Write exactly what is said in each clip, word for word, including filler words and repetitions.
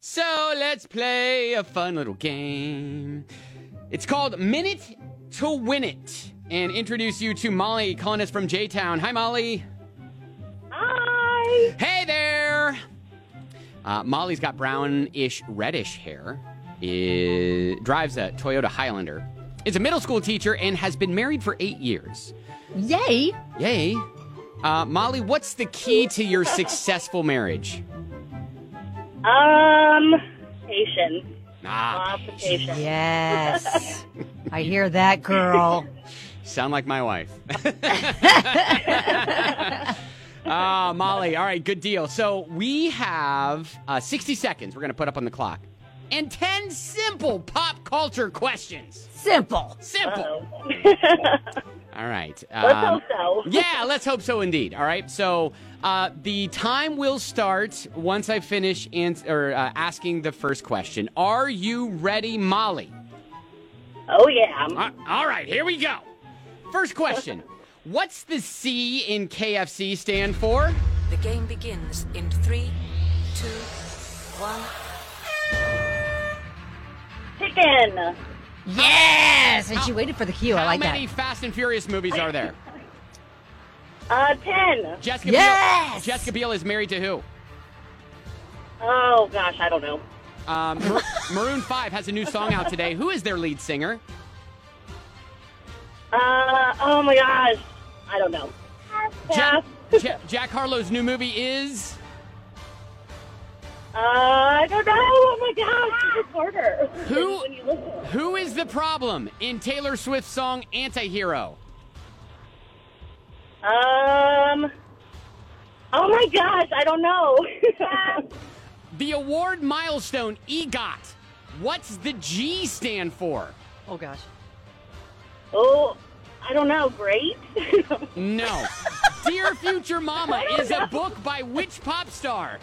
So let's play a fun little game. It's called Minute to Win It. And introduce you to Molly calling us from J-Town. Hi, Molly. Hi. Hey there. Uh, Molly's got brownish, reddish hair. Is, drives a Toyota Highlander. Is a middle school teacher and has been married for eight years. Yay. Yay. Uh, Molly, what's the key to your successful marriage? Um, patience. Ah, Lots of patience. Yes. I hear that, girl. sound like my wife. Ah, Molly, all right, good deal. So we have uh, sixty seconds we're going to put up on the clock. And ten simple pop culture questions. Simple. Simple. Uh-oh. All right. Let's um, hope so. Yeah, let's hope so indeed. All right. So uh, the time will start once I finish ans- or, uh, asking the first question. Are you ready, Molly? Oh, yeah. Uh, all right. Here we go. First question. What's the C in K F C stand for? The game begins in three, two, one. Chicken. Yes. And she waited for the cue. I How like many that. Fast and Furious movies are there? Uh, ten. Jessica Yes! Biel, Jessica Biel is married to who? Oh, gosh, I don't know. Um, Mar- Maroon five has a new song out today. Who is their lead singer? Uh, oh, my gosh. I don't know. Jack, Pass. Ja- Jack Harlow's new movie is... Uh, I don't know. Oh, my gosh. It's harder. Who- When you listen. Who is the problem in Taylor Swift's song Antihero? Um, oh, my gosh. I don't know. The award milestone EGOT. What's the G stand for? Oh, gosh. oh, I don't know. Great. No. Dear Future Mama is a book by which pop star?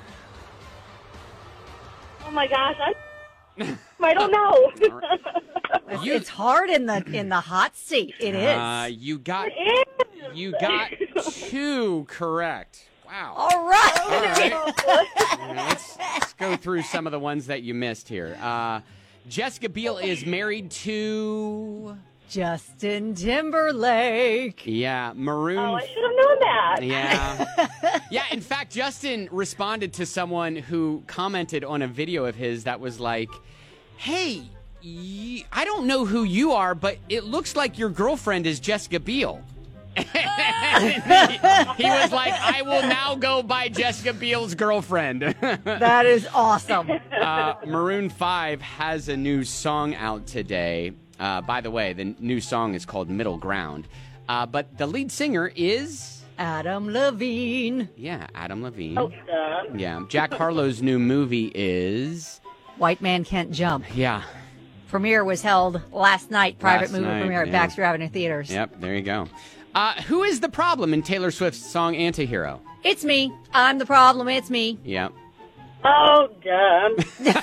Oh, my gosh. I, I don't know. It's, You- it's hard in the in the hot seat. It is. Uh, you got It is. you got two correct. Wow. All right. All right. All right, let's, let's go through some of the ones that you missed here. Uh, Jessica Biel is married to... Justin Timberlake. Yeah, Maroon... Oh, I should have known that. Yeah. Yeah, in fact, Justin responded to someone who commented on a video of his that was like, hey, y- I don't know who you are, but it looks like your girlfriend is Jessica Biel. he, he was like, I will now go by Jessica Biel's girlfriend. That is awesome. uh, Maroon five has a new song out today. Uh, by the way, the new song is called Middle Ground. Uh, but the lead singer is... Adam Levine. Yeah, Adam Levine. Oh, duh. Yeah, Jack Harlow's new movie is... White Man Can't Jump. Yeah, Premiere was held last night. Private Last movie night, premiere at yeah. Baxter Avenue Theaters. yep, there you go. Uh, who is the problem in Taylor Swift's song Antihero? It's me. I'm the problem. It's me. Yep. Oh, dumb.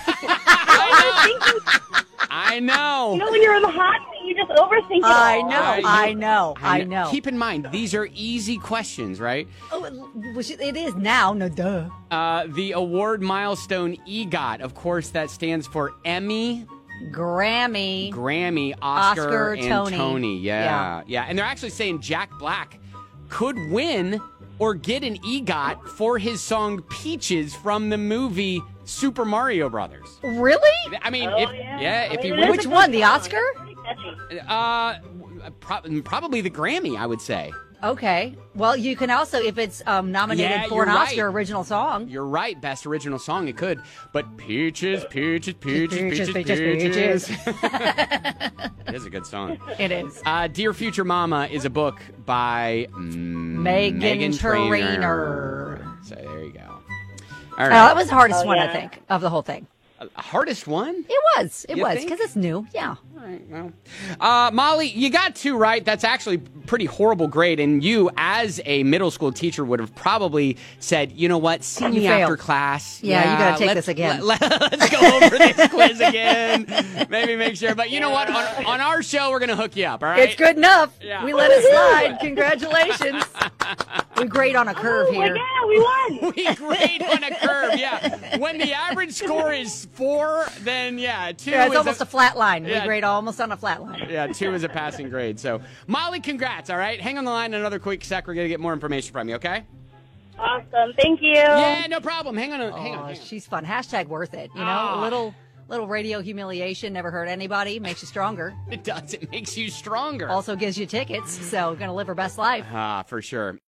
I know. You know, when you're in the hot seat, you just overthink it I all. know. I- I know. I know. Keep in mind, these are easy questions, right? Oh, it- which it is now. No, duh. Uh, the award milestone EGOT, of course, that stands for Emmy, Grammy. Grammy, Oscar, Oscar, and Tony. Tony. Yeah, Yeah. yeah. And they're actually saying Jack Black could win or get an EGOT for his song Peaches from the movie Super Mario Brothers. Really? I mean, Oh, if, yeah. yeah, I if mean, he it is wins, a Which good one, the song. Oscar? It's pretty catchy. uh, pro- probably the Grammy, I would say. Okay. Well, you can also, if it's um, nominated Yeah, for you're an Oscar right. original song. You're right, best original song, it could. But Peaches, Peaches, Peaches, Peaches, Peaches, peaches, Peaches. It is a good song. It is. Uh, Dear Future Mama is a book by mm, Meghan Meghan Trainor. So there you go. All Oh, right. that was the hardest Oh, one, I yeah. think, of the whole thing. Uh, hardest one? It was. It You was, think? because it's new. Yeah. All right, well. Uh, Molly, you got two right. That's actually pretty horrible grade. And you, as a middle school teacher, would have probably said, you know what, see You me failed. after class. Yeah, you gotta take let's- this again. Let, us go over this quiz again. Maybe make sure. But you know what? On, on our show, we're going to hook you up, all right? It's good enough. Yeah. We let it slide. Congratulations. We grade on a curve Oh, my here. God, we won. We grade on a curve, yeah. When the average score is four, then yeah, two Yeah, it's is almost a, flat line. Yeah. We grade almost on a flat line. yeah, two is a passing grade. So, Molly, congrats, all right? Hang on the line another quick sec. We're going to get more information from you, okay? Awesome. Thank you. Yeah, no problem. Hang on, a- hang on. Oh, Hang on. she's fun. Hashtag worth it. You know, Ah. a little little radio humiliation never hurt anybody. Makes you stronger. It does. It makes you stronger. Also gives you tickets. So gonna live her best life. Ah, for sure.